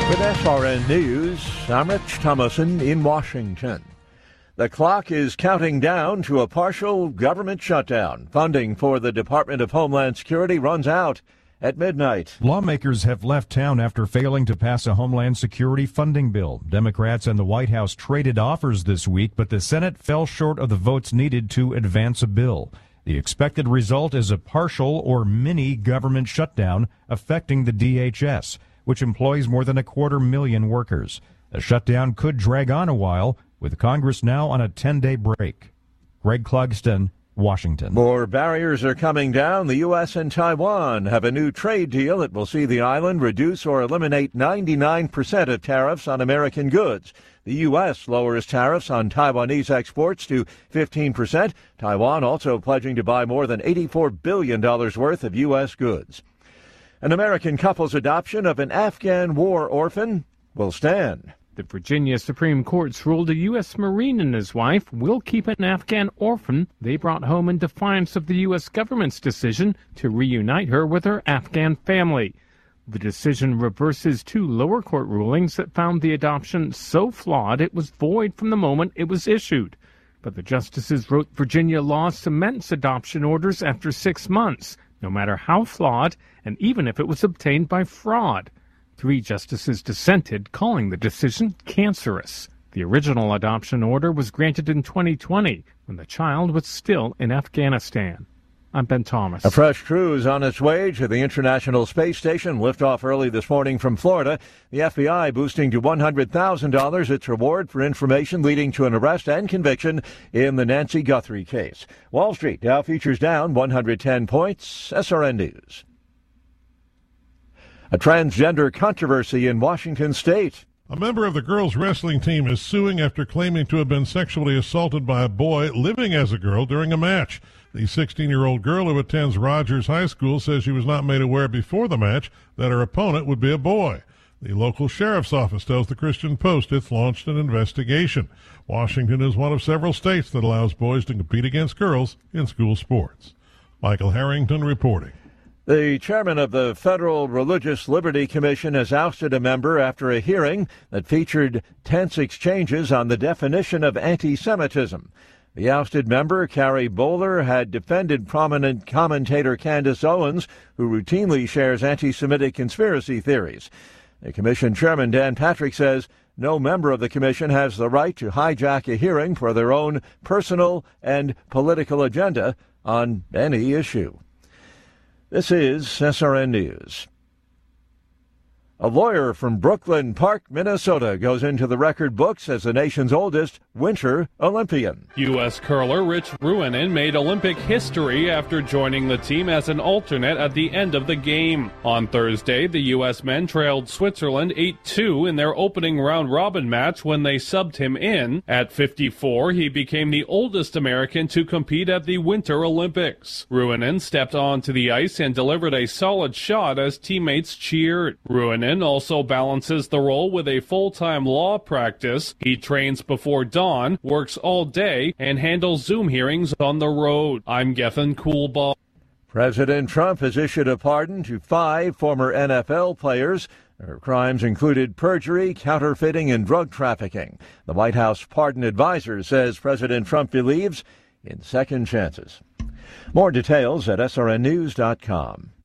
With SRN News, I'm Rich Thomason in Washington. The clock is counting down to a partial government shutdown. Funding for the Department of Homeland Security runs out at midnight. Lawmakers have left town after failing to pass a Homeland Security funding bill. Democrats and the White House traded offers this week, but the Senate fell short of the votes needed to advance a bill. The expected result is a partial or mini government shutdown affecting the DHS, which employs more than 250,000 workers. The shutdown could drag on a while, with Congress now on a 10-day break. Greg Clugston, Washington. More barriers are coming down. The U.S. and Taiwan have a new trade deal that will see the island reduce or eliminate 99% of tariffs on American goods. The U.S. lowers tariffs on Taiwanese exports to 15%. Taiwan also pledging to buy more than $84 billion worth of U.S. goods. An American couple's adoption of an Afghan war orphan will stand. The Virginia Supreme Court's ruled a U.S. Marine and his wife will keep an Afghan orphan they brought home in defiance of the U.S. government's decision to reunite her with her Afghan family. The decision reverses two lower court rulings that found the adoption so flawed it was void from the moment it was issued. But the justices wrote Virginia law cements adoption orders after 6 months, no matter how flawed, and even if it was obtained by fraud. 3 justices dissented, calling the decision cancerous. The original adoption order was granted in 2020, when the child was still in Afghanistan. I'm Ben Thomas. A fresh cruise on its way to the International Space Station. Liftoff early this morning from Florida. The FBI boosting to $100,000 its reward for information leading to an arrest and conviction in the Nancy Guthrie case. Wall Street, Dow futures down 110 points. SRN News. A transgender controversy in Washington State. A member of the girls' wrestling team is suing after claiming to have been sexually assaulted by a boy living as a girl during a match. The 16-year-old girl who attends Rogers High School says she was not made aware before the match that her opponent would be a boy. The local sheriff's office tells the Christian Post it's launched an investigation. Washington is one of several states that allows boys to compete against girls in school sports. Michael Harrington reporting. The chairman of the Federal Religious Liberty Commission has ousted a member after a hearing that featured tense exchanges on the definition of anti-Semitism. The ousted member, Carrie Bowler, had defended prominent commentator Candace Owens, who routinely shares anti-Semitic conspiracy theories. The commission chairman, Dan Patrick, says no member of the commission has the right to hijack a hearing for their own personal and political agenda on any issue. This is SRN News. A lawyer from Brooklyn Park, Minnesota, goes into the record books as the nation's oldest Winter Olympian. U.S. curler Rich Ruohonen made Olympic history after joining the team as an alternate at the end of the game. On Thursday, the U.S. men trailed Switzerland 8-2 in their opening round-robin match when they subbed him in. At 54, he became the oldest American to compete at the Winter Olympics. Ruohonen stepped onto the ice and delivered a solid shot as teammates cheered. Ruohonen also balances the role with a full-time law practice. He trains before dawn, works all day, and handles Zoom hearings on the road. I'm Gethin Coolball. President Trump has issued a pardon to 5 former NFL players. Their crimes included perjury, counterfeiting, and drug trafficking. The White House pardon advisor says President Trump believes in second chances. More details at srnnews.com.